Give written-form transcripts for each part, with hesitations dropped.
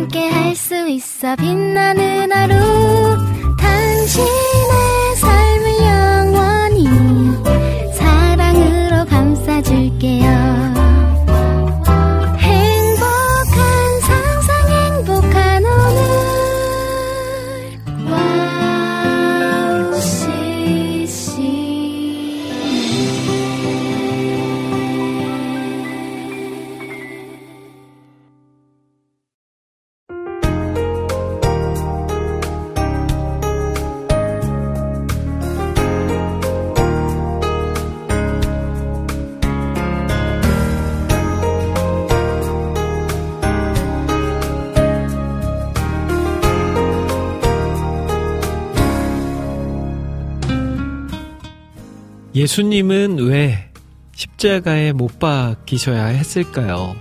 함께 할 수 있어 빛나는 하루 당신의 삶을 영원히 사랑으로 감싸줄게요. 예수님은 왜 십자가에 못 박히셔야 했을까요?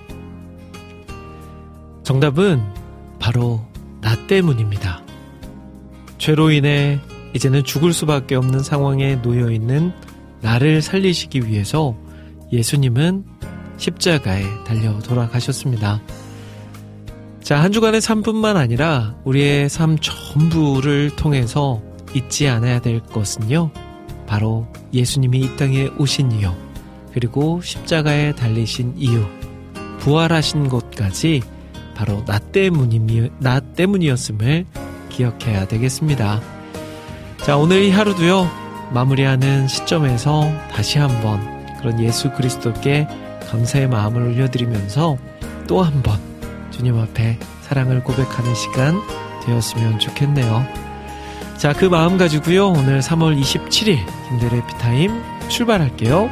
정답은 바로 나 때문입니다. 죄로 인해 이제는 죽을 수밖에 없는 상황에 놓여있는 나를 살리시기 위해서 예수님은 십자가에 달려 돌아가셨습니다. 자, 한 주간의 삶뿐만 아니라 우리의 삶 전부를 통해서 잊지 않아야 될 것은요, 바로 예수님이 이 땅에 오신 이유, 그리고 십자가에 달리신 이유, 부활하신 것까지 바로 나 때문이었음을 기억해야 되겠습니다. 자, 오늘 이 하루도요, 마무리하는 시점에서 다시 한번 그런 예수 그리스도께 감사의 마음을 올려드리면서 또 한 번 주님 앞에 사랑을 고백하는 시간 되었으면 좋겠네요. 자, 그 마음 가지고요, 오늘 3월 27일 김대래 피타임 출발할게요.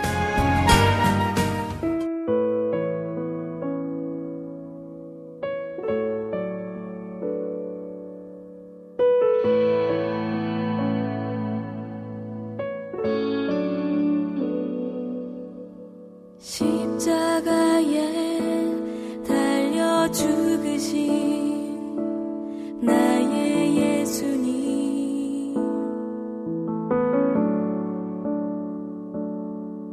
십자가에 달려 죽으신 나의 예수님,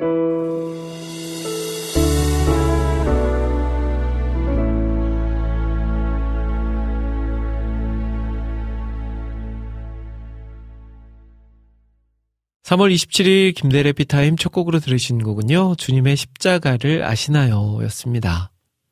(3월 27일) 김대래 피타임 첫 곡으로 들으신 곡은요, 주님의 십자가를 아시나요? 였습니다.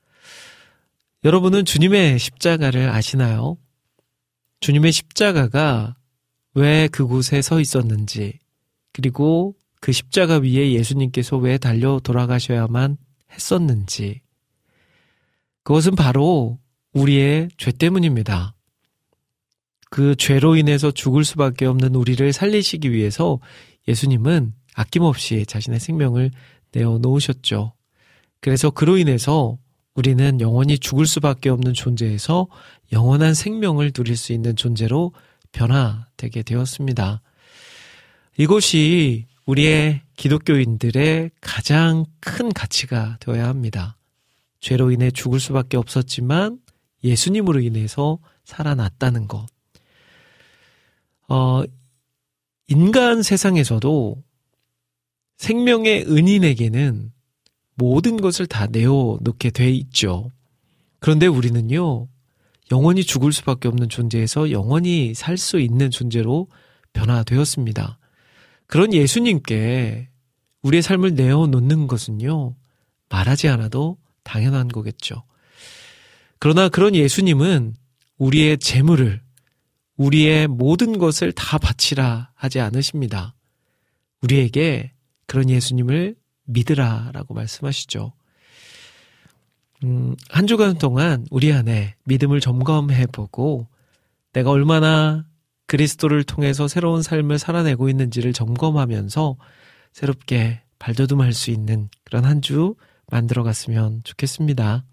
여러분은 주님의 십자가를 아시나요? 주님의 십자가가 왜 그곳에 서 있었는지, 그리고 그 십자가 위에 예수님께서 왜 달려 돌아가셔야만 했었는지, 그것은 바로 우리의 죄 때문입니다. 그 죄로 인해서 죽을 수밖에 없는 우리를 살리시기 위해서 예수님은 아낌없이 자신의 생명을 내어놓으셨죠. 그래서 그로 인해서 우리는 영원히 죽을 수밖에 없는 존재에서 영원한 생명을 누릴 수 있는 존재로 변화되게 되었습니다. 이것이 우리의 기독교인들의 가장 큰 가치가 되어야 합니다. 죄로 인해 죽을 수밖에 없었지만 예수님으로 인해서 살아났다는 것. 인간 세상에서도 생명의 은인에게는 모든 것을 다 내어놓게 돼 있죠. 그런데 우리는요, 영원히 죽을 수밖에 없는 존재에서 영원히 살 수 있는 존재로 변화되었습니다. 그런 예수님께 우리의 삶을 내어놓는 것은요, 말하지 않아도 당연한 거겠죠. 그러나 그런 예수님은 우리의 재물을, 우리의 모든 것을 다 바치라 하지 않으십니다. 우리에게 그런 예수님을 믿으라라고 말씀하시죠. 한 주간 동안 우리 안에 믿음을 점검해보고 내가 얼마나 그리스도를 통해서 새로운 삶을 살아내고 있는지를 점검하면서 새롭게 발돋움할 수 있는 그런 한 주 만들어갔으면 좋겠습니다.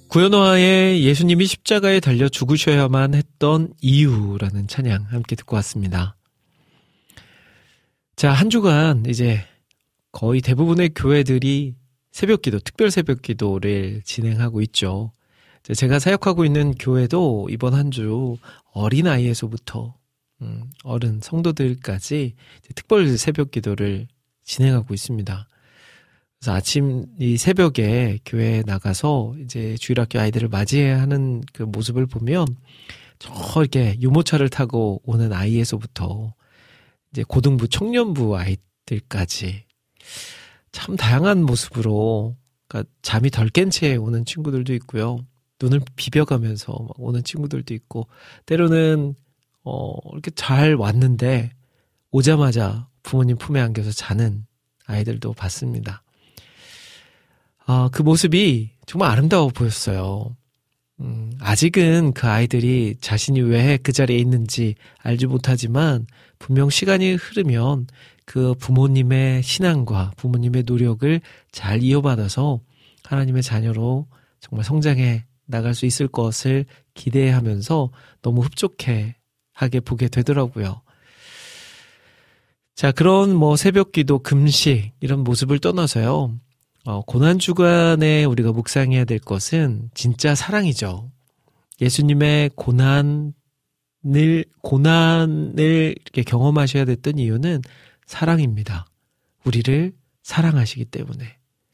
구현화의 예수님이 십자가에 달려 죽으셔야만 했던 이유라는 찬양 함께 듣고 왔습니다. 자, 한 주간 이제 거의 대부분의 교회들이 새벽기도, 특별 새벽기도를 진행하고 있죠. 제가 사역하고 있는 교회도 이번 한 주 어린아이에서부터 어른 성도들까지 특별 새벽기도를 진행하고 있습니다. 그래서 아침 이 새벽에 교회에 나가서 이제 주일학교 아이들을 맞이하는 그 모습을 보면 저렇게 유모차를 타고 오는 아이에서부터 이제 고등부, 청년부 아이들까지 참 다양한 모습으로, 그러니까 잠이 덜 깬 채 오는 친구들도 있고요. 눈을 비벼가면서 막 오는 친구들도 있고, 때로는 이렇게 잘 왔는데 오자마자 부모님 품에 안겨서 자는 아이들도 봤습니다. 그 모습이 정말 아름다워 보였어요. 아직은 그 아이들이 자신이 왜 그 자리에 있는지 알지 못하지만 분명 시간이 흐르면 그 부모님의 신앙과 부모님의 노력을 잘 이어받아서 하나님의 자녀로 정말 성장해 나갈 수 있을 것을 기대하면서 너무 흡족하게 보게 되더라고요. 자, 그런 새벽 기도, 금식 이런 모습을 떠나서요. 고난주간에 우리가 묵상해야 될 것은 진짜 사랑이죠. 예수님의 고난을 이렇게 경험하셔야 됐던 이유는 사랑입니다. 우리를 사랑하시기 때문에.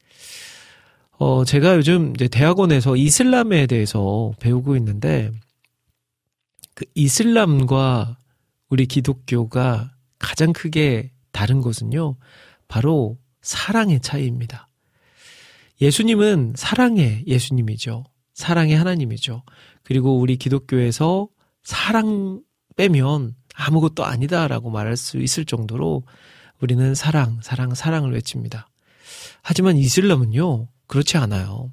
제가 요즘 이제 대학원에서 이슬람에 대해서 배우고 있는데, 그 이슬람과 우리 기독교가 가장 크게 다른 것은요, 바로 사랑의 차이입니다. 예수님은 사랑의 예수님이죠. 사랑의 하나님이죠. 그리고 우리 기독교에서 사랑 빼면 아무것도 아니다라고 말할 수 있을 정도로 우리는 사랑을 외칩니다. 하지만 이슬람은요, 그렇지 않아요.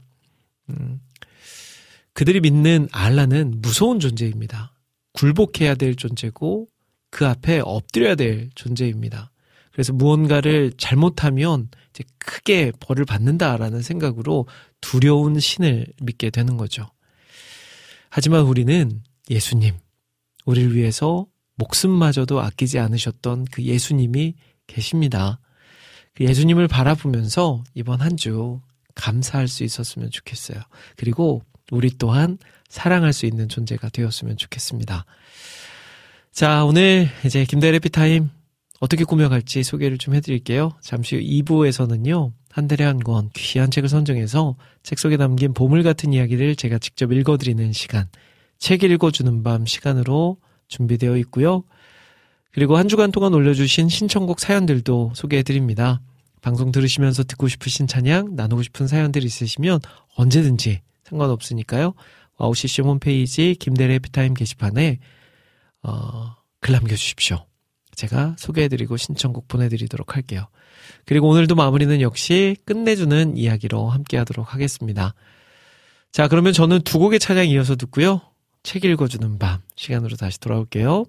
그들이 믿는 알라는 무서운 존재입니다. 굴복해야 될 존재고 그 앞에 엎드려야 될 존재입니다. 그래서 무언가를 잘못하면 이제 크게 벌을 받는다라는 생각으로 두려운 신을 믿게 되는 거죠. 하지만 우리는 예수님, 우리를 위해서 목숨마저도 아끼지 않으셨던 그 예수님이 계십니다. 그 예수님을 바라보면서 이번 한 주 감사할 수 있었으면 좋겠어요. 그리고 우리 또한 사랑할 수 있는 존재가 되었으면 좋겠습니다. 자, 오늘 이제 김대일의 해피타임 어떻게 꾸며갈지 소개를 좀 해드릴게요. 잠시 후 2부에서는요, 한 달에 한 권 귀한 책을 선정해서 책 속에 담긴 보물 같은 이야기를 제가 직접 읽어드리는 시간, 책 읽어주는 밤 시간으로 준비되어 있고요. 그리고 한 주간 동안 올려주신 신청곡 사연들도 소개해드립니다. 방송 들으시면서 듣고 싶으신 찬양, 나누고 싶은 사연들 있으시면 언제든지 상관없으니까요. 와우CCM 홈페이지 김대일의 해피타임 게시판에 글 남겨주십시오. 제가 소개해드리고 신청곡 보내드리도록 할게요. 그리고 오늘도 마무리는 역시 끝내주는 이야기로 함께하도록 하겠습니다. 자, 그러면 저는 두 곡의 찬양 이어서 듣고요. 책 읽어주는 밤 시간으로 다시 돌아올게요.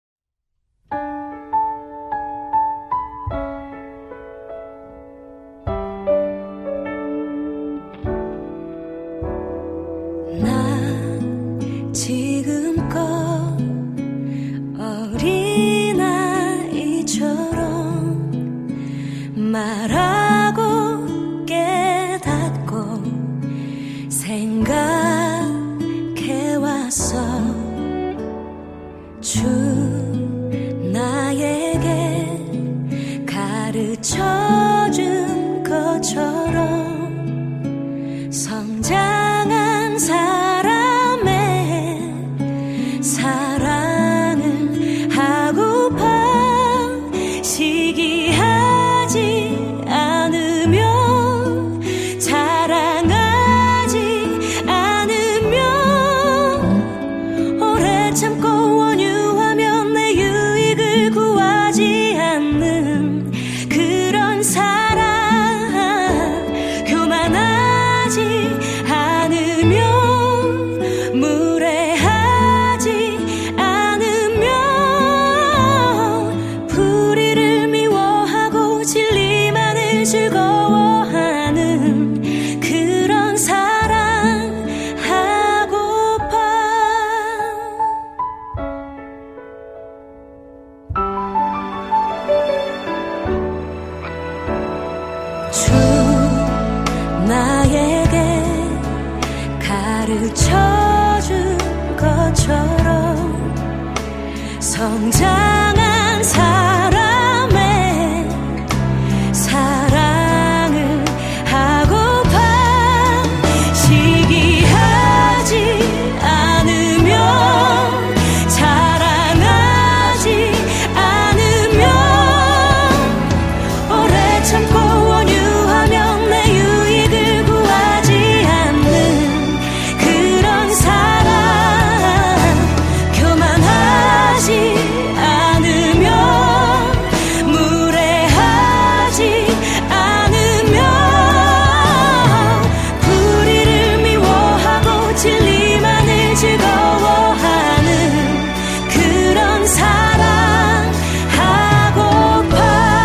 난 지금껏 어린아이처럼 말하고 깨닫고 생각해왔어. 주 나에게 가르쳐준 것처럼 성장한 사람의 사랑을 하고파 시기하지 않으며 자랑하지 않으며 오래 참고 원유하며 내 유익을 구하지 않는 그런 사랑 교만하지 가르쳐준 것처럼 성장한 사람의 사랑을 하고파 시기하지 않으면 자랑하지 않으면 오래 참고 원유하며 내 유익을 구하지 않는 그런 사랑 교만하지 않으면 무례하지 않으면 불의를 미워하고 진리만을 즐거워하는 그런 사랑 하고파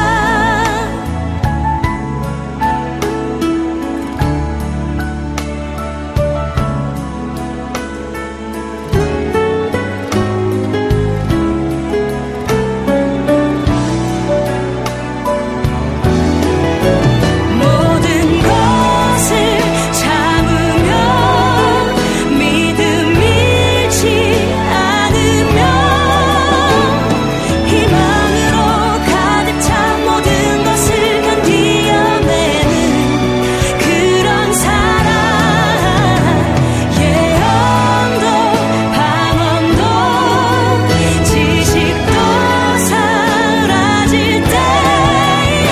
모든 것을 참으며 믿음 잃지 않으며 희망으로 가득 찬 모든 것을 견디어내는 그런 사랑 예언도 방언도 지식도 사라질 때에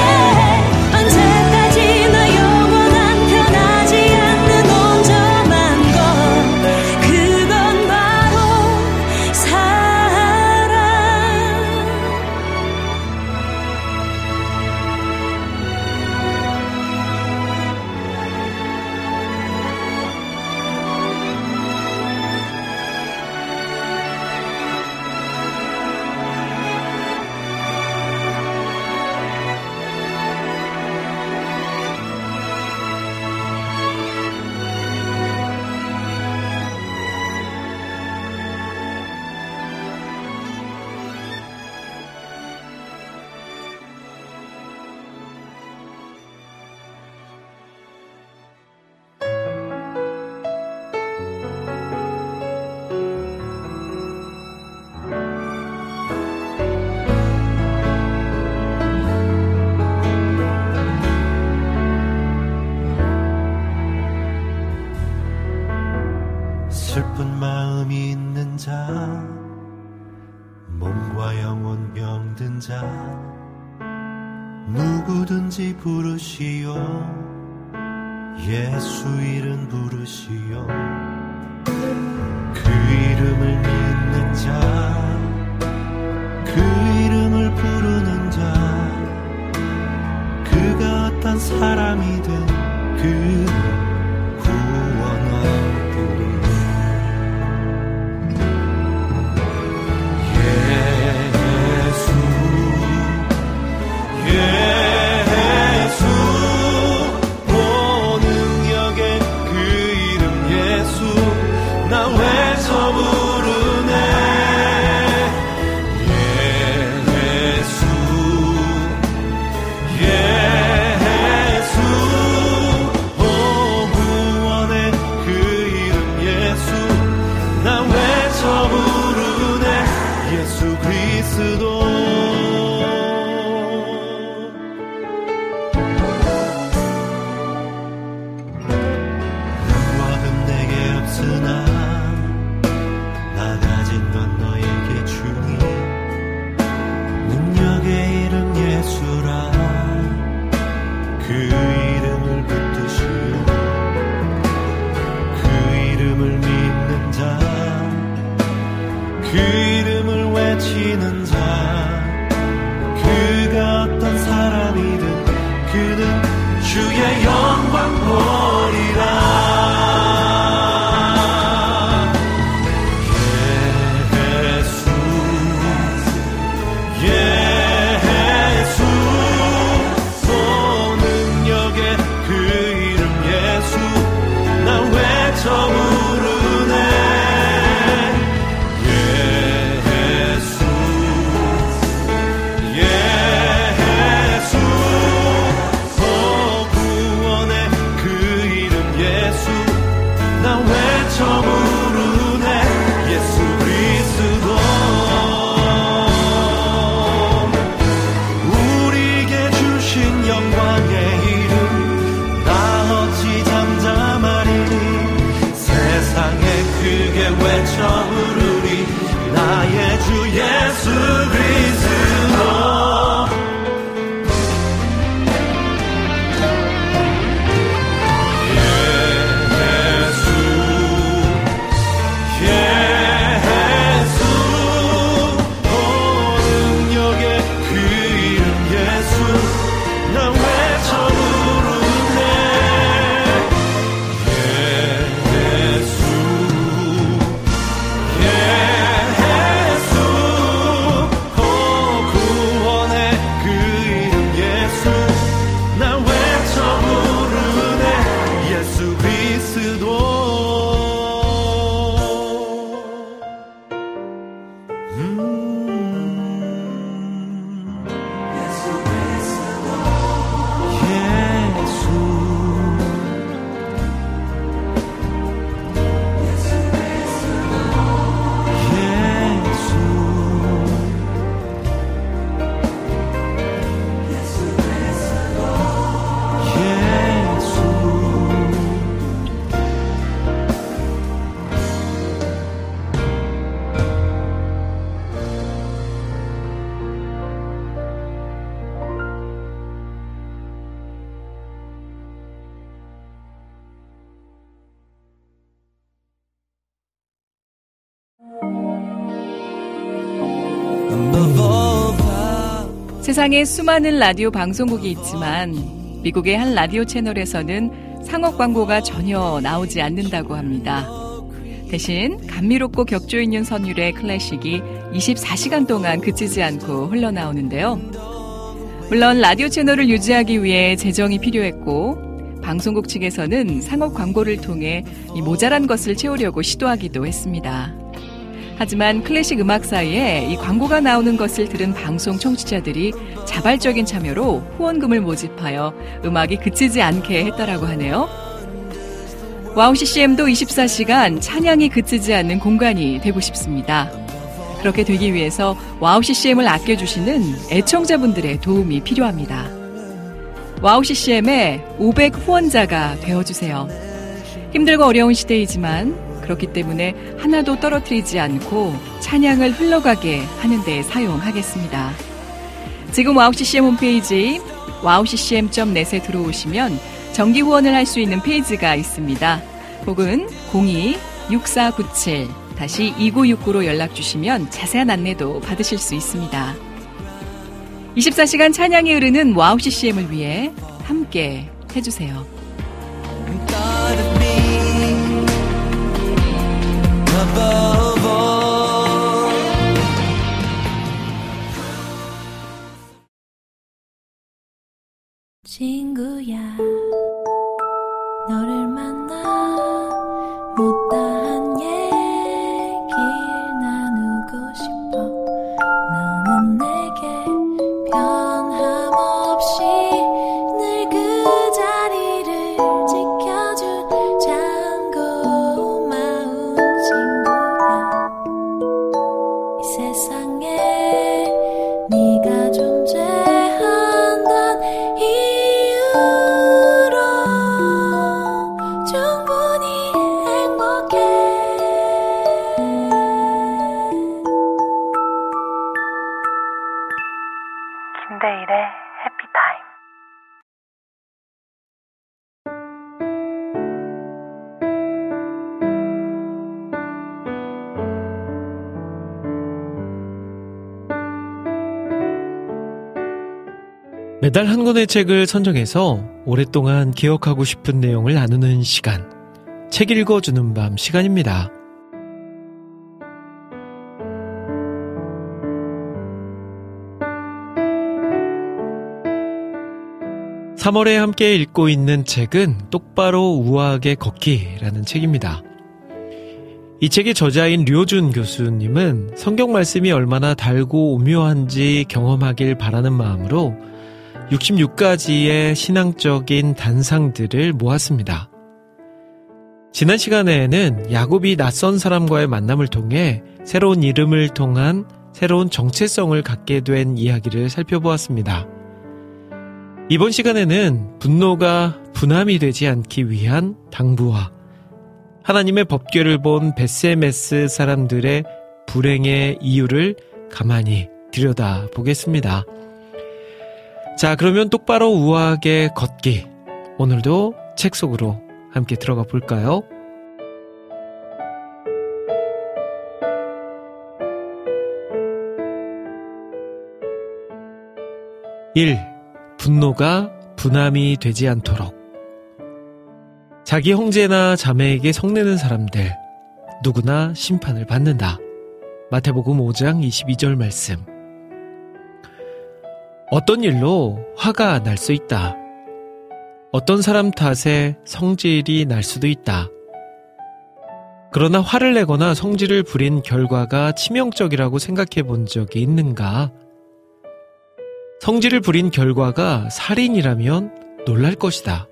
언제까지나 영원한 변하지 않는 온전한 것 그건 바로 사랑 슬픈 마음이 있는 자 몸과 영혼 병든 자 누구든지 부르시오 예수 이름 부르시오 그 이름을 믿는 자 그 이름을 부르는 자 그가 어떤 사람이든 그 구원하리니 예수 오 능력의 그 이름 예수 나 외쳐 부르네 예수 오 구원의 그 이름 예수 나 외쳐 부르네 예수 그리스도 나 가진 건 너에게 주니 능력의 이름 예수라 그 이름을 붙드시오 그 이름을 믿는 자 그 이름을 외치는 자 그리스도 세상에 수많은 라디오 방송국이 있지만 미국의 한 라디오 채널에서는 상업 광고가 전혀 나오지 않는다고 합니다. 대신 감미롭고 격조 있는 선율의 클래식이 24시간 동안 그치지 않고 흘러나오는데요. 물론 라디오 채널을 유지하기 위해 재정이 필요했고 방송국 측에서는 상업 광고를 통해 이 모자란 것을 채우려고 시도하기도 했습니다. 하지만 클래식 음악사에 이 광고가 나오는 것을 들은 방송 청취자들이 자발적인 참여로 후원금을 모집하여 음악이 그치지 않게 했다라고 하네요. 와우 CCM도 24시간 찬양이 그치지 않는 공간이 되고 싶습니다. 그렇게 되기 위해서 와우 CCM을 아껴주시는 애청자분들의 도움이 필요합니다. 와우 CCM의 500 후원자가 되어주세요. 힘들고 어려운 시대이지만 그렇기 때문에 하나도 떨어뜨리지 않고 찬양을 흘러가게 하는 데 사용하겠습니다. 지금 와우 CCM 홈페이지 wowccm.net에 들어오시면 정기 후원을 할 수 있는 페이지가 있습니다. 혹은 02-6497-2969로 연락 주시면 자세한 안내도 받으실 수 있습니다. 24시간 찬양이 흐르는 와우 CCM을 위해 함께 해주세요. 친구야 너를 만나 못다한 얘기 나누고 싶어. 너는 내게 변함없이 늘 그 자리를 지켜준 참 고마운 친구야. 이 세상에 네가 존재한단 이유로 충분히 행복해. 김대일의 해피타임. 매달 한 권의 책을 선정해서 오랫동안 기억하고 싶은 내용을 나누는 시간, 책 읽어주는 밤 시간입니다. 3월에 함께 읽고 있는 책은 똑바로 우아하게 걷기라는 책입니다. 이 책의 저자인 류준 교수님은 성경 말씀이 얼마나 달고 오묘한지 경험하길 바라는 마음으로 66가지의 신앙적인 단상들을 모았습니다. 지난 시간에는 야곱이 낯선 사람과의 만남을 통해 새로운 이름을 통한 새로운 정체성을 갖게 된 이야기를 살펴보았습니다. 이번 시간에는 분노가 분함이 되지 않기 위한 당부와 하나님의 법궤를 본 벳세메스 사람들의 불행의 이유를 가만히 들여다보겠습니다. 자, 그러면 똑바로 우아하게 걷기. 오늘도 책 속으로 함께 들어가 볼까요? 1. 분노가 분함이 되지 않도록. 자기 형제나 자매에게 성내는 사람들, 누구나 심판을 받는다. 마태복음 5장 22절 말씀. 어떤 일로 화가 날 수 있다. 어떤 사람 탓에 성질이 날 수도 있다. 그러나 화를 내거나 성질을 부린 결과가 치명적이라고 생각해 본 적이 있는가? 성질을 부린 결과가 살인이라면 놀랄 것이다.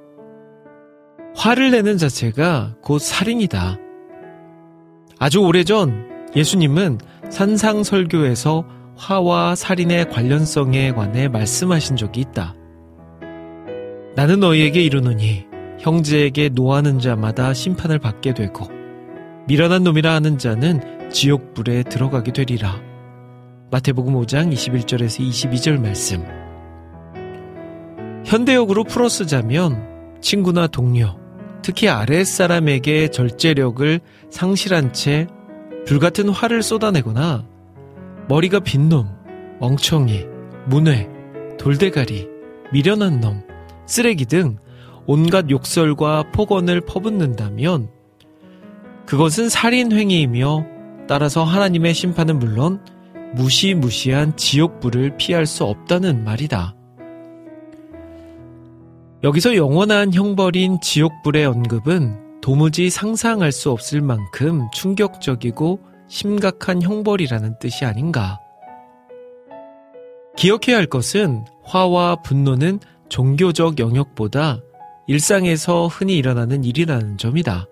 화를 내는 자체가 곧 살인이다. 아주 오래전 예수님은 산상설교에서 화와 살인의 관련성에 관해 말씀하신 적이 있다. 나는 너희에게 이르노니 형제에게 노하는 자마다 심판을 받게 되고 미련한 놈이라 하는 자는 지옥불에 들어가게 되리라. 마태복음 5장 21절에서 22절 말씀. 현대역으로 풀어 쓰자면 친구나 동료, 특히 아랫사람에게 절제력을 상실한 채 불같은 화를 쏟아내거나 머리가 빈 놈, 멍청이, 문외, 돌대가리, 미련한 놈, 쓰레기 등 온갖 욕설과 폭언을 퍼붓는다면 그것은 살인행위이며 따라서 하나님의 심판은 물론 무시무시한 지옥불을 피할 수 없다는 말이다. 여기서 영원한 형벌인 지옥불의 언급은 도무지 상상할 수 없을 만큼 충격적이고 심각한 형벌이라는 뜻이 아닌가. 기억해야 할 것은 화와 분노는 종교적 영역보다 일상에서 흔히 일어나는 일이라는 점이다.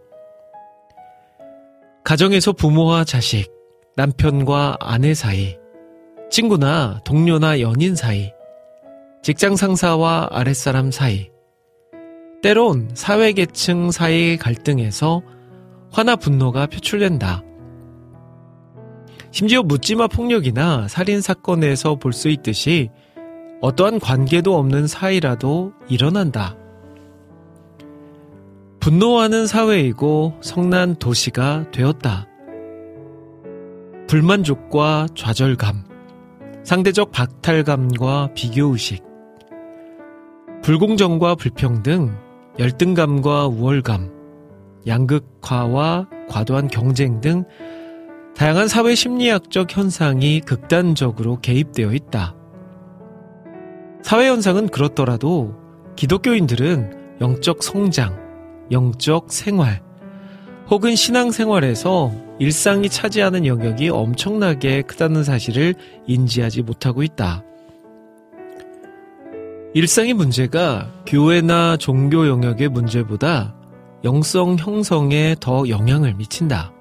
가정에서 부모와 자식, 남편과 아내 사이, 친구나 동료나 연인 사이, 직장 상사와 아랫사람 사이, 때론 사회계층 사이의 갈등에서 화나 분노가 표출된다. 심지어 묻지마 폭력이나 살인사건에서 볼 수 있듯이 어떠한 관계도 없는 사이라도 일어난다. 분노하는 사회이고 성난 도시가 되었다. 불만족과 좌절감, 상대적 박탈감과 비교의식, 불공정과 불평등, 열등감과 우월감, 양극화와 과도한 경쟁 등 다양한 사회 심리학적 현상이 극단적으로 개입되어 있다. 사회 현상은 그렇더라도 기독교인들은 영적 성장, 영적 생활, 혹은 신앙생활에서 일상이 차지하는 영역이 엄청나게 크다는 사실을 인지하지 못하고 있다. 일상의 문제가 교회나 종교 영역의 문제보다 영성 형성에 더 영향을 미친다.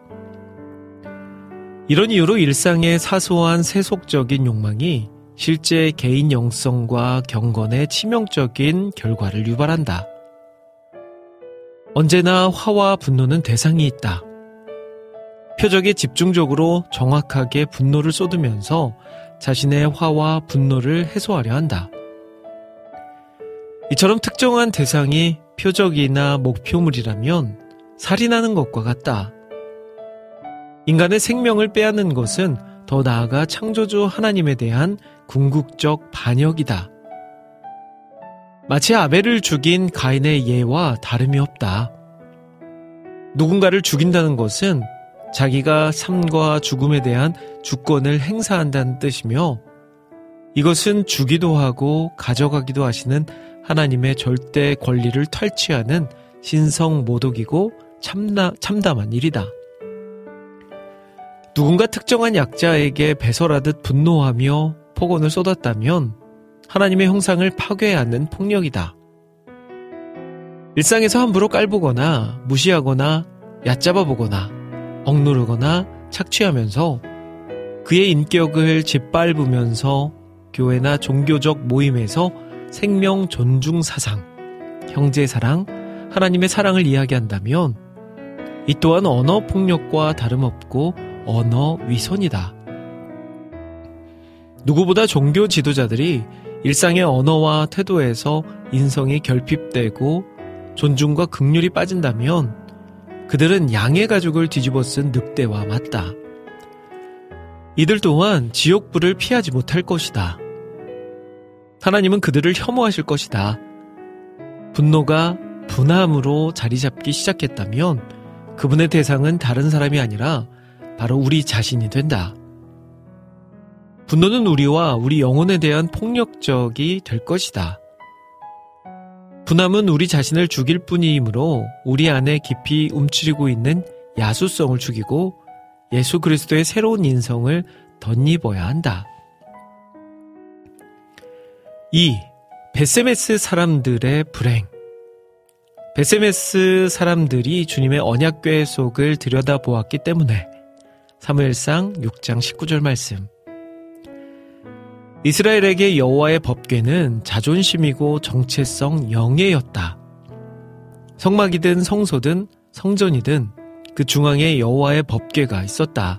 이런 이유로 일상의 사소한 세속적인 욕망이 실제 개인 영성과 경건에 치명적인 결과를 유발한다. 언제나 화와 분노는 대상이 있다. 표적에 집중적으로 정확하게 분노를 쏟으면서 자신의 화와 분노를 해소하려 한다. 이처럼 특정한 대상이 표적이나 목표물이라면 살인하는 것과 같다. 인간의 생명을 빼앗는 것은 더 나아가 창조주 하나님에 대한 궁극적 반역이다. 마치 아벨을 죽인 가인의 예와 다름이 없다. 누군가를 죽인다는 것은 자기가 삶과 죽음에 대한 주권을 행사한다는 뜻이며 이것은 주기도 하고 가져가기도 하시는 하나님의 절대 권리를 탈취하는 신성모독이고 참담한 일이다. 누군가 특정한 약자에게 배설하듯 분노하며 폭언을 쏟았다면 하나님의 형상을 파괴하는 폭력이다. 일상에서 함부로 깔보거나 무시하거나 얕잡아보거나 억누르거나 착취하면서 그의 인격을 짓밟으면서 교회나 종교적 모임에서 생명 존중 사상, 형제 사랑, 하나님의 사랑을 이야기한다면 이 또한 언어 폭력과 다름없고 언어 위선이다. 누구보다 종교 지도자들이 일상의 언어와 태도에서 인성이 결핍되고 존중과 긍휼이 빠진다면 그들은 양의 가죽을 뒤집어 쓴 늑대와 맞다. 이들 또한 지옥불을 피하지 못할 것이다. 하나님은 그들을 혐오하실 것이다. 분노가 분함으로 자리 잡기 시작했다면 그분의 대상은 다른 사람이 아니라 바로 우리 자신이 된다. 분노는 우리와 우리 영혼에 대한 폭력적이 될 것이다. 분함은 우리 자신을 죽일 뿐이므로 우리 안에 깊이 움츠리고 있는 야수성을 죽이고 예수 그리스도의 새로운 인성을 덧입어야 한다. 2. 베세메스 사람들의 불행. 베세메스 사람들이 주님의 언약궤 속을 들여다보았기 때문에 사무엘상 6장 19절 말씀. 이스라엘에게 여호와의 법궤는 자존심이고 정체성 영예였다. 성막이든 성소든 성전이든 그 중앙에 여호와의 법궤가 있었다.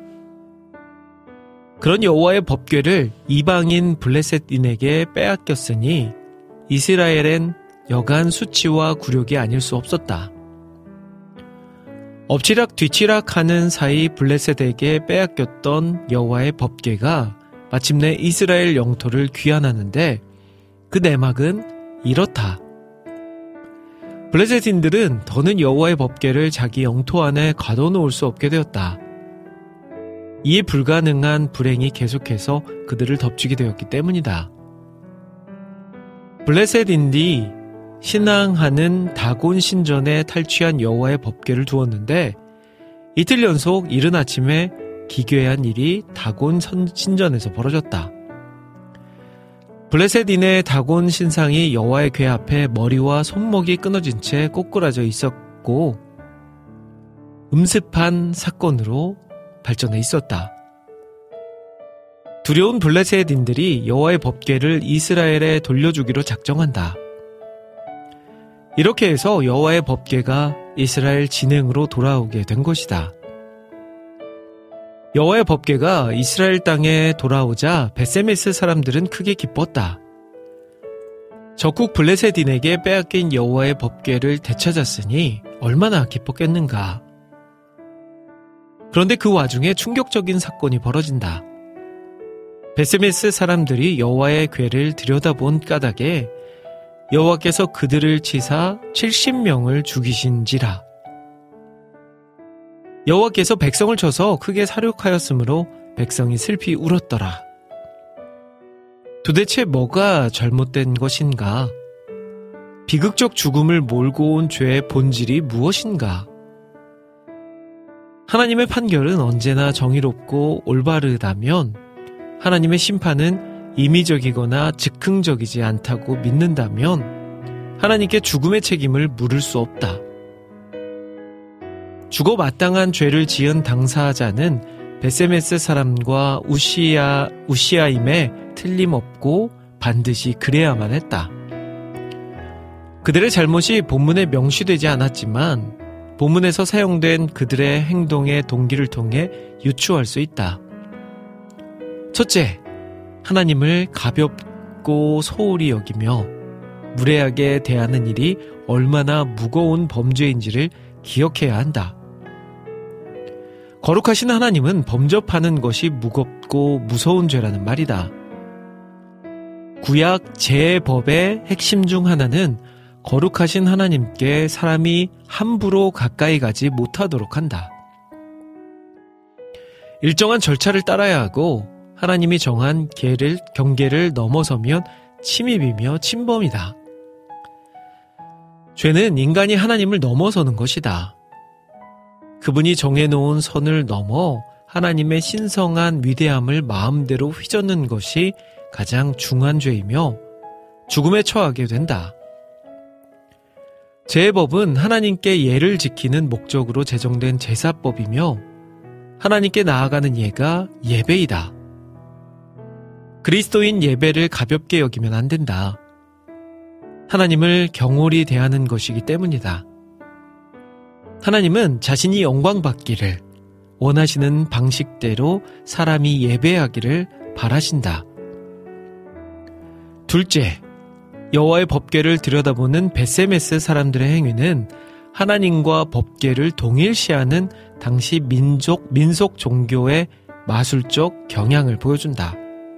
그런 여호와의 법궤를 이방인 블레셋인에게 빼앗겼으니 이스라엘엔 여간 수치와 굴욕이 아닐 수 없었다. 엎치락 뒤치락 하는 사이 블레셋에게 빼앗겼던 여호와의 법궤가 마침내 이스라엘 영토를 귀환하는데 그 내막은 이렇다. 블레셋인들은 더는 여호와의 법궤를 자기 영토 안에 가둬놓을 수 없게 되었다. 이에 불가능한 불행이 계속해서 그들을 덮치게 되었기 때문이다. 블레셋인들이 신앙하는 다곤 신전에 탈취한 여호와의 법궤를 두었는데 이틀 연속 이른 아침에 기괴한 일이 다곤 신전에서 벌어졌다. 블레셋인의 다곤 신상이 여호와의 궤 앞에 머리와 손목이 끊어진 채 꼬꾸라져 있었고 음습한 사건으로 발전해 있었다. 두려운 블레셋인들이 여호와의 법궤를 이스라엘에 돌려주기로 작정한다. 이렇게 해서 여호와의 법궤가 이스라엘 진행으로 돌아오게 된 것이다. 여호와의 법궤가 이스라엘 땅에 돌아오자 베세메스 사람들은 크게 기뻤다. 적국 블레셋인에게 빼앗긴 여호와의 법궤를 되찾았으니 얼마나 기뻤겠는가. 그런데 그 와중에 충격적인 사건이 벌어진다. 베세메스 사람들이 여호와의 궤를 들여다본 까닭에 여호와께서 그들을 치사 70명을 죽이신지라. 여호와께서 백성을 쳐서 크게 사륙하였으므로 백성이 슬피 울었더라. 도대체 뭐가 잘못된 것인가? 비극적 죽음을 몰고 온 죄의 본질이 무엇인가? 하나님의 판결은 언제나 정의롭고 올바르다면 하나님의 심판은 임의적이거나 즉흥적이지 않다고 믿는다면 하나님께 죽음의 책임을 물을 수 없다. 죽어 마땅한 죄를 지은 당사자는 베세메스 사람과 우시아임에 틀림없고 반드시 그래야만 했다. 그들의 잘못이 본문에 명시되지 않았지만 본문에서 사용된 그들의 행동의 동기를 통해 유추할 수 있다. 첫째, 하나님을 가볍고 소홀히 여기며 무례하게 대하는 일이 얼마나 무거운 범죄인지를 기억해야 한다. 거룩하신 하나님은 범접하는 것이 무겁고 무서운 죄라는 말이다. 구약 제법의 핵심 중 하나는 거룩하신 하나님께 사람이 함부로 가까이 가지 못하도록 한다. 일정한 절차를 따라야 하고 하나님이 정한 경계를 넘어서면 침입이며 침범이다. 죄는 인간이 하나님을 넘어서는 것이다. 그분이 정해놓은 선을 넘어 하나님의 신성한 위대함을 마음대로 휘젓는 것이 가장 중한 죄이며 죽음에 처하게 된다. 제법은 하나님께 예를 지키는 목적으로 제정된 제사법이며 하나님께 나아가는 예가 예배이다. 그리스도인 예배를 가볍게 여기면 안 된다. 하나님을 경홀히 대하는 것이기 때문이다. 하나님은 자신이 영광받기를 원하시는 방식대로 사람이 예배하기를 바라신다. 둘째, 여호와의 법궤를 들여다보는 베세메스 사람들의 행위는 하나님과 법궤를 동일시하는 당시 민속 종교의 마술적 경향을 보여준다.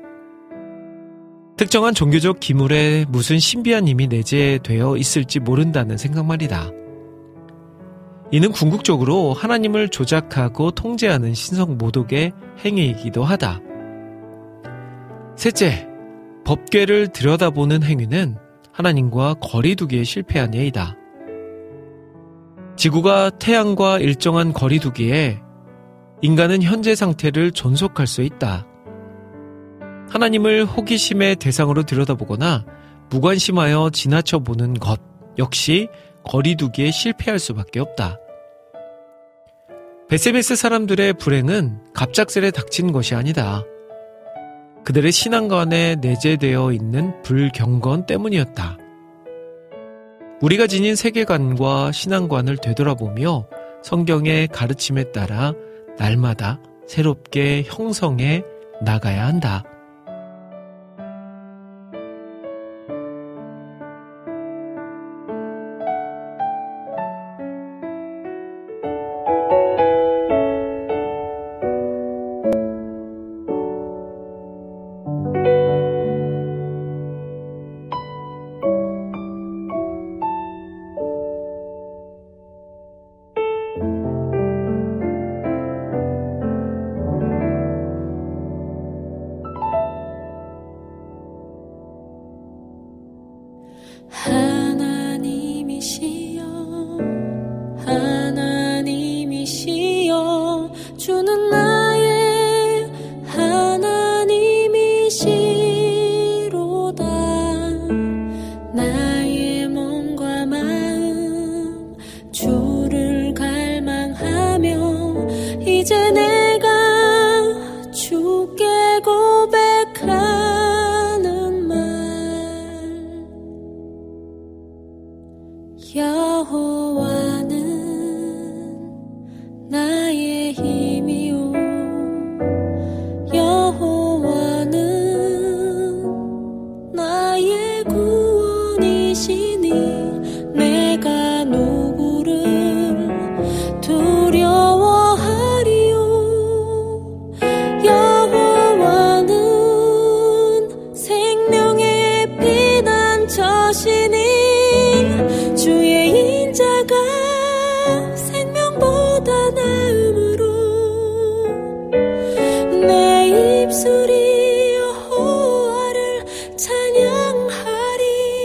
특정한 종교적 기물에 무슨 신비한 힘이 내재되어 있을지 모른다는 생각 말이다. 이는 궁극적으로 하나님을 조작하고 통제하는 신성 모독의 행위이기도 하다. 셋째, 법궤를 들여다보는 행위는 하나님과 거리두기에 실패한 예이다. 지구가 태양과 일정한 거리두기에 인간은 현재 상태를 존속할 수 있다. 하나님을 호기심의 대상으로 들여다보거나 무관심하여 지나쳐보는 것 역시 거리두기에 실패할 수밖에 없다. 베세메스 사람들의 불행은 갑작스레 닥친 것이 아니다. 그들의 신앙관에 내재되어 있는 불경건 때문이었다. 우리가 지닌 세계관과 신앙관을 되돌아보며 성경의 가르침에 따라 날마다 새롭게 형성해 나가야 한다. 하나님이시여 주는 나의 하나님이시로다. 나의 몸과 마음 주를 갈망하며 이제 내가 주께 고백하는 말. 여호와는 나의 힘이요 여호와는 나의 구원이시니 내가 누구를 두려워하리요. 여호와는 생명의 피난처시니 주의 인자가 생명보다 나음으로 내 입술이 여호와를 찬양하리.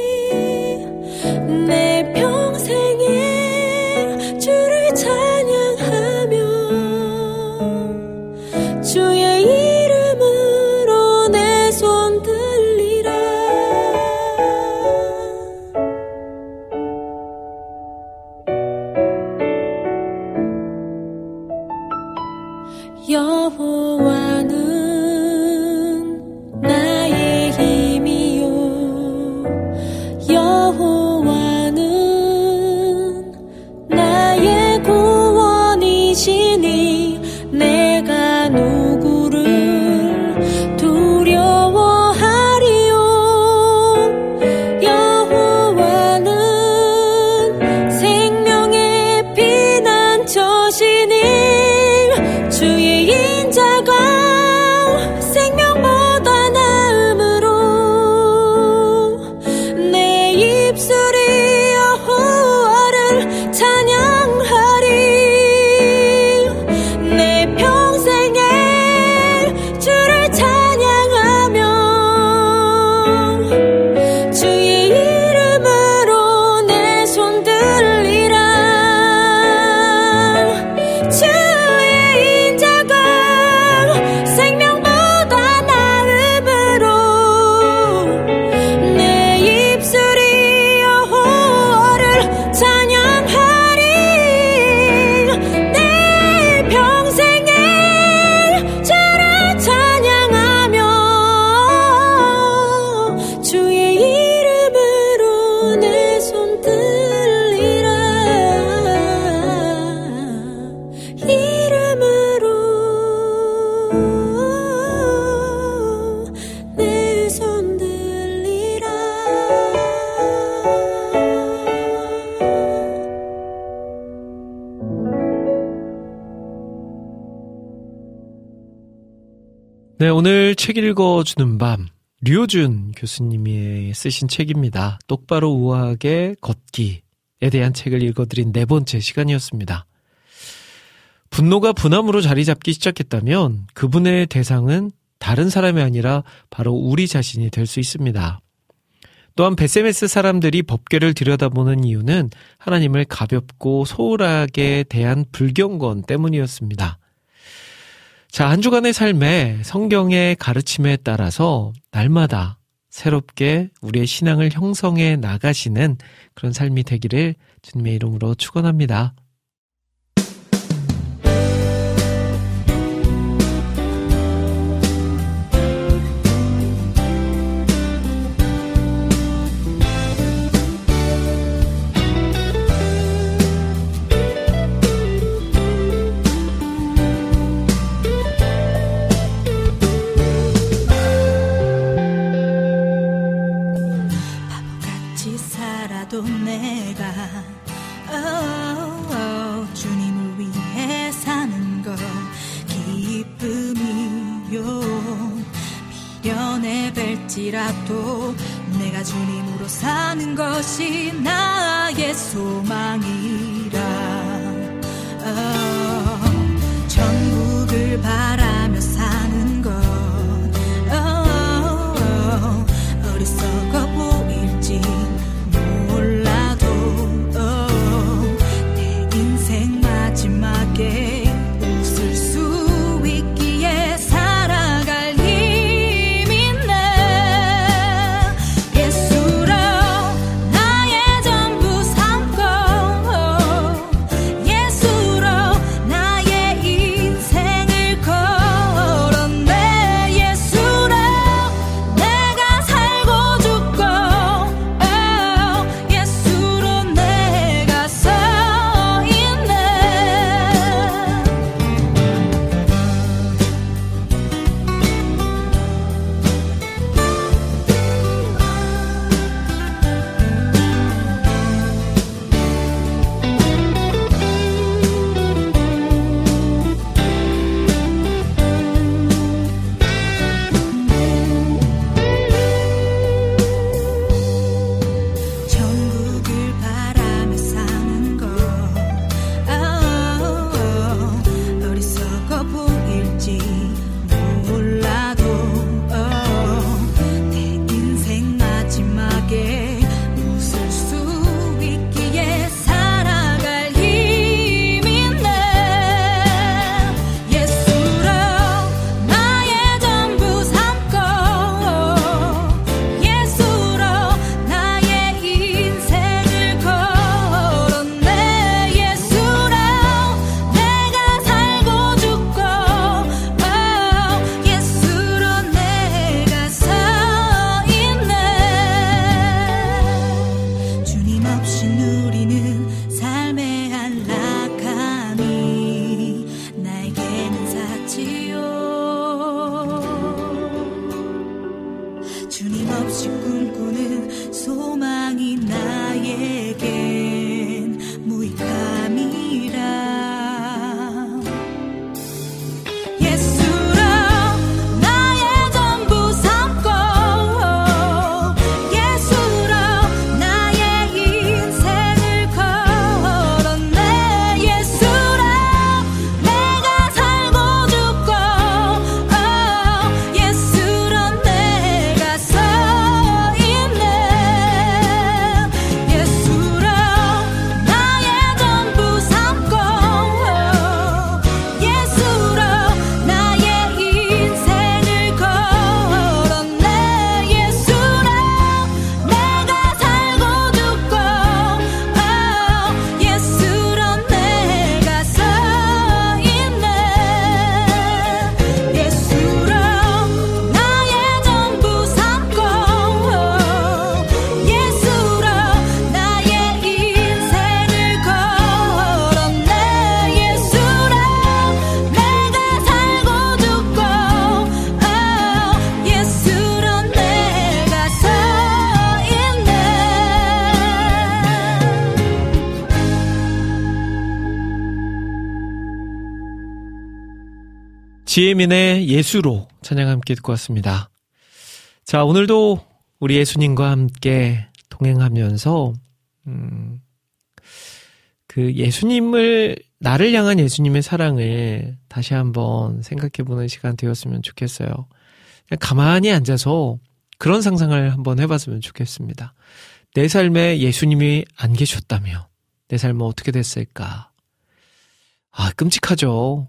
내 평생에 주를 찬양하며 주의 이름으로 내 손 들리라. 여호와는 나의 힘이요 여호와는 나의 구원이시니 내가 누구를 두려워하리요. 여호와는 생명의 피난처시니 주의 인자가 생명보다 나음으로 내 입술이 여호와를 찬양하리. 내 평생에 주를 찬양하며 주의 이름으로 내 손 들리라. 주의 인자가 생명보다 나음으로 내 입술이 여호와를 찬양하리. 내 평생에 주를 찬양하며 주의 이름으로 내 손 들리라. 이름으로 내 손 들리라. 네, 오늘 책 읽어주는 밤, 류준 교수님이 쓰신 책입니다. 똑바로 우아하게 걷기에 대한 책을 읽어드린 네 번째 시간이었습니다. 분노가 분함으로 자리 잡기 시작했다면 그분의 대상은 다른 사람이 아니라 바로 우리 자신이 될 수 있습니다. 또한 베세메스 사람들이 법궤를 들여다보는 이유는 하나님을 가볍고 소홀하게 대한 불경건 때문이었습니다. 자, 한 주간의 삶에 성경의 가르침에 따라서 날마다 새롭게 우리의 신앙을 형성해 나가시는 그런 삶이 되기를 주님의 이름으로 축원합니다. 주님을 위해 사는 것 기쁨이요. 미련에 뵐지라도 내가 주님으로 사는 것이 나의 소망이라. 천국을 바라며 사는 것 어리석어 보일지 몰라도 내 인생 마지막에 웃을 수 있기에 살아갈 힘 있네. 예수로 나의 전부 삼고 예수로 나의 인생을 걸었네. 예수로 내가 살고 죽고 예수로 내가 서 있네. 천국을 바라며 사는 것 어리석어 보일지 몰라도 내 인생 마지막에 웃을 수 있기에 살아갈 힘 있네. 예수로 나의 전부 삼고 예수로 나의 인생을 걸었네. 예수로 내가 살고 죽고 예수로 내가 서 있네. 주님 없이 누리는 삶의 안락함이 나에게는 사치요. 주님 없이 꿈꾸는 소망이 나에겐 무익함이라. 예수로 나의 전부 삼고 예수로 나의 인생을 걸었네. 예수로 내가 살고 죽고 예수로 내가 서 있네. 예수로 나의 전부 삼고 예수로 나의 인생을 걸었네. 예수로 내가 살고 죽고 예수로 내가 서 있네. 예수로 나의 전부 삼고 예수로 나의 인생을 걸었네. 예수로 내가 살고 죽고 예수로 내가 서 있네. 지혜민의 예수로 찬양 함께 듣고 왔습니다. 자, 오늘도 우리 예수님과 함께 동행하면서 그 예수님을, 나를 향한 예수님의 사랑을 다시 한번 생각해보는 시간 되었으면 좋겠어요. 그냥 가만히 앉아서 그런 상상을 한번 해봤으면 좋겠습니다. 내 삶에 예수님이 안 계셨다면 내 삶은 어떻게 됐을까? 아, 끔찍하죠.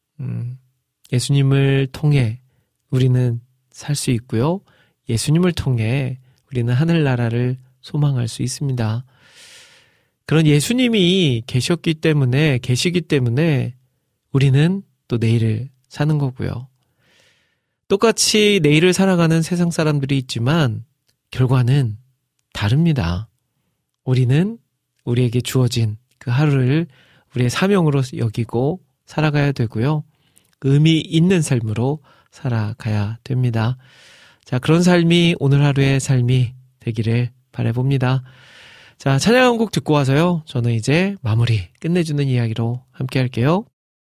예수님을 통해 우리는 살 수 있고요. 예수님을 통해 우리는 하늘나라를 소망할 수 있습니다. 그런 예수님이 계시기 때문에 우리는 또 내일을 사는 거고요. 똑같이 내일을 살아가는 세상 사람들이 있지만 결과는 다릅니다. 우리는 우리에게 주어진 그 하루를 우리의 사명으로 여기고 살아가야 되고요. 의미 있는 삶으로 살아가야 됩니다. 자, 그런 삶이 오늘 하루의 삶이 되기를 바라봅니다. 자, 찬양 한 곡 듣고 와서요. 저는 이제 마무리 끝내주는 이야기로 함께 할게요.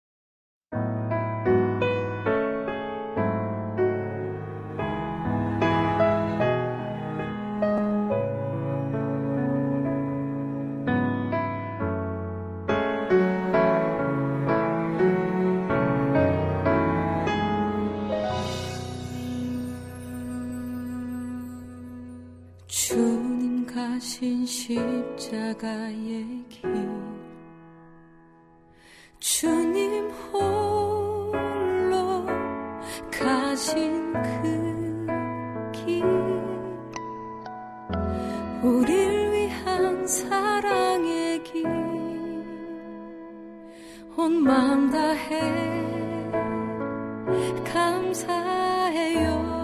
주님 가신 십자가의 길, 주님 홀로 가신 그 길, 우릴 위한 사랑의 길, 온 마음 다해 감사해요.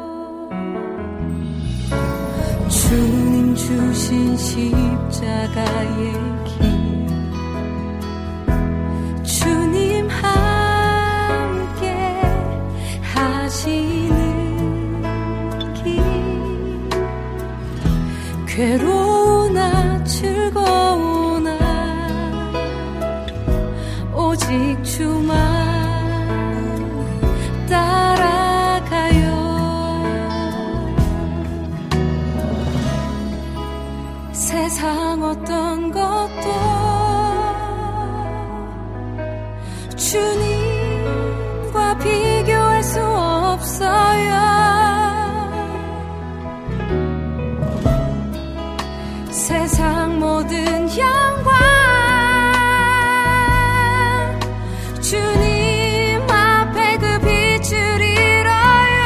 주님 주신 십자가의 길, 주님 함께 하시는 길, 괴로우나 즐거우나 오직 주만 따라가요. 세상 어떤 것도 주님과 비교할 수 없어요. 세상 모든 영광 주님 앞에 그 빛을 잃어요.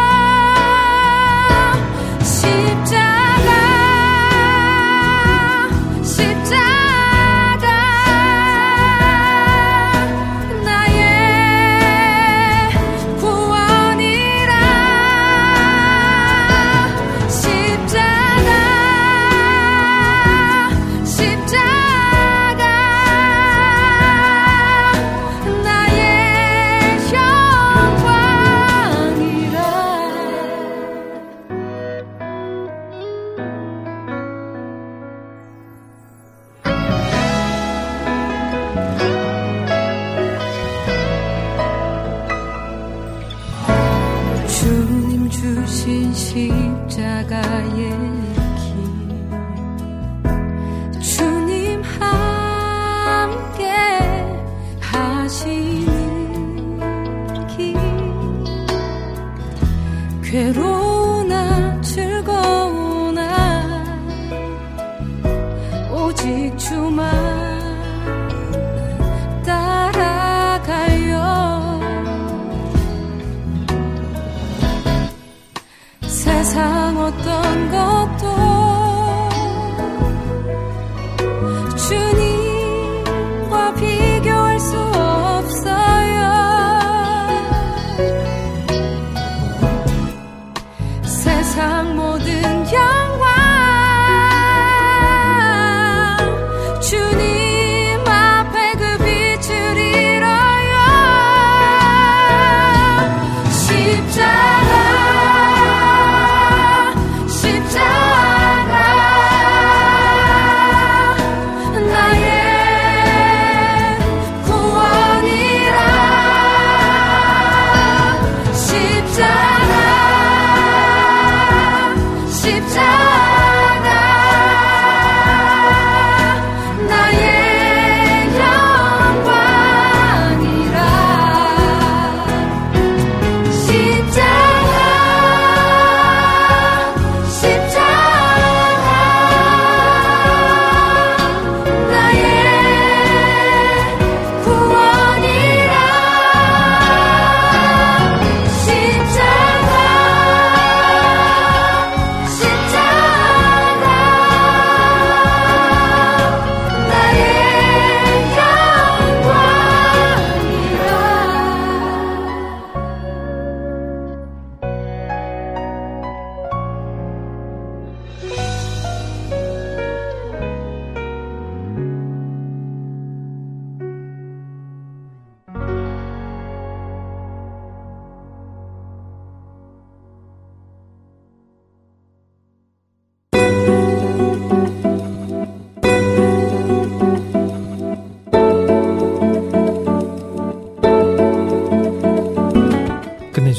십자가 나의 구원이라. 십자가 나의 영광이라. 주님 주신 십자가의 길, 주님 함께 하시는 길, 괴로우나 즐거우나 오직 주만 따라가요. 세상 어떤 것도 주님과 비교할 수 없어요. 세상 모든 영광 주님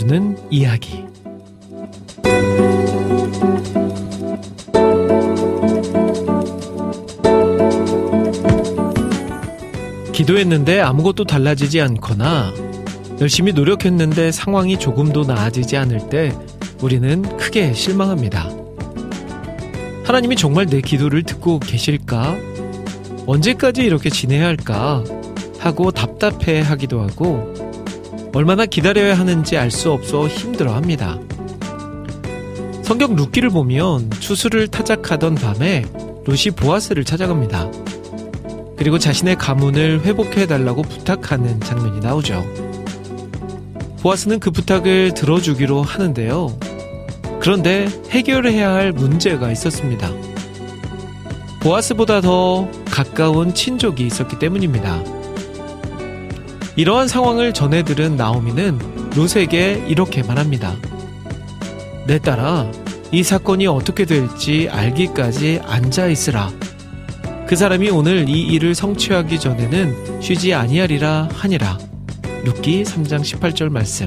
들려주는 이야기. 기도했는데 아무것도 달라지지 않거나 열심히 노력했는데 상황이 조금도 나아지지 않을 때 우리는 크게 실망합니다. 하나님이 정말 내 기도를 듣고 계실까? 언제까지 이렇게 지내야 할까? 하고 답답해 하기도 하고 얼마나 기다려야 하는지 알 수 없어 힘들어합니다. 성경 룻기를 보면 추수를 타작하던 밤에 룻이 보아스를 찾아갑니다. 그리고 자신의 가문을 회복해달라고 부탁하는 장면이 나오죠. 보아스는 그 부탁을 들어주기로 하는데요. 그런데 해결해야 할 문제가 있었습니다. 보아스보다 더 가까운 친족이 있었기 때문입니다. 이러한 상황을 전해 들은 나오미는 룻에게 이렇게 말합니다. 내 딸아, 이 사건이 어떻게 될지 알기까지 앉아있으라. 그 사람이 오늘 이 일을 성취하기 전에는 쉬지 아니하리라 하니라. 룻기 3장 18절 말씀.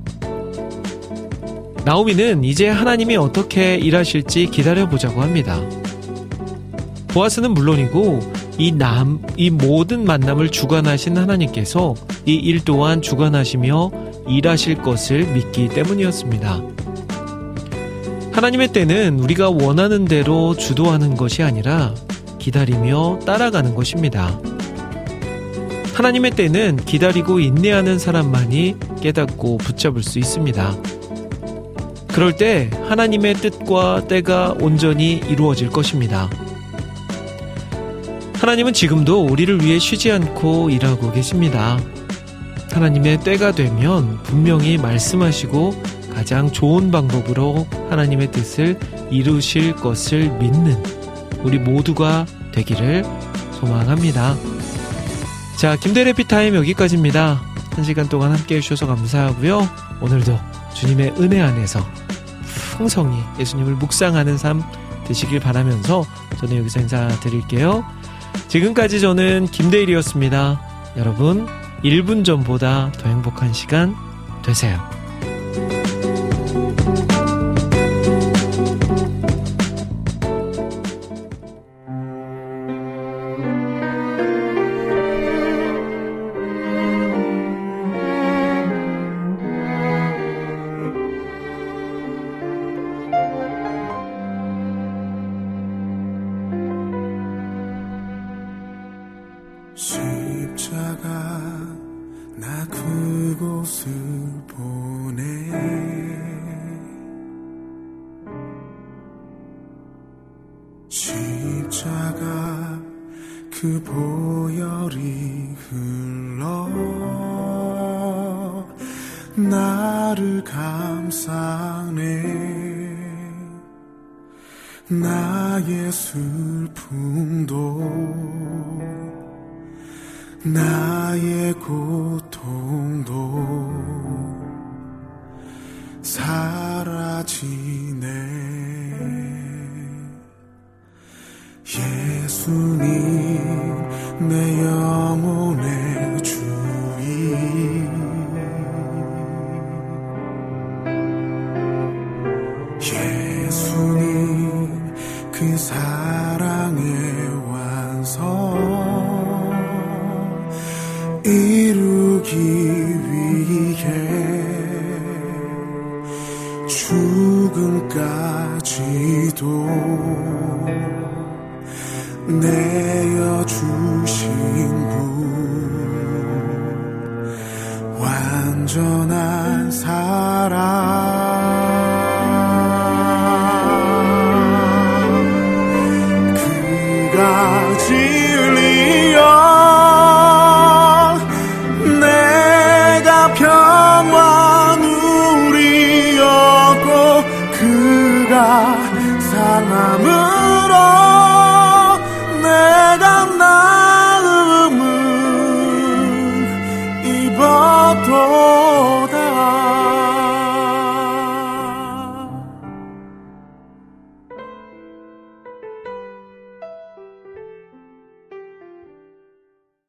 나오미는 이제 하나님이 어떻게 일하실지 기다려보자고 합니다. 보아스는 물론이고 이 모든 만남을 주관하신 하나님께서 이 일 또한 주관하시며 일하실 것을 믿기 때문이었습니다. 하나님의 때는 우리가 원하는 대로 주도하는 것이 아니라 기다리며 따라가는 것입니다. 하나님의 때는 기다리고 인내하는 사람만이 깨닫고 붙잡을 수 있습니다. 그럴 때 하나님의 뜻과 때가 온전히 이루어질 것입니다. 하나님은 지금도 우리를 위해 쉬지 않고 일하고 계십니다. 하나님의 때가 되면 분명히 말씀하시고 가장 좋은 방법으로 하나님의 뜻을 이루실 것을 믿는 우리 모두가 되기를 소망합니다. 자, 김대래 해피타임 여기까지입니다. 1시간 동안 함께 해주셔서 감사하고요. 오늘도 주님의 은혜 안에서 풍성히 예수님을 묵상하는 삶 되시길 바라면서 저는 여기서 인사드릴게요. 지금까지 저는 김대일이었습니다. 여러분 1분 전보다 더 행복한 시간 되세요. 십자가 나 그곳을 보내 십자가 그 보혈이 흘러 나를 감싸네 나의 슬픔도 나의 고통도 사라지네 예수님 내 영혼의 주인 예수님 그 사랑의 완성 이루기 위해 죽음까지도 내어주신 분 완전한 사랑 그가 진리여 평화 누리었고 그가 상함으로 내가 나음을 입었도다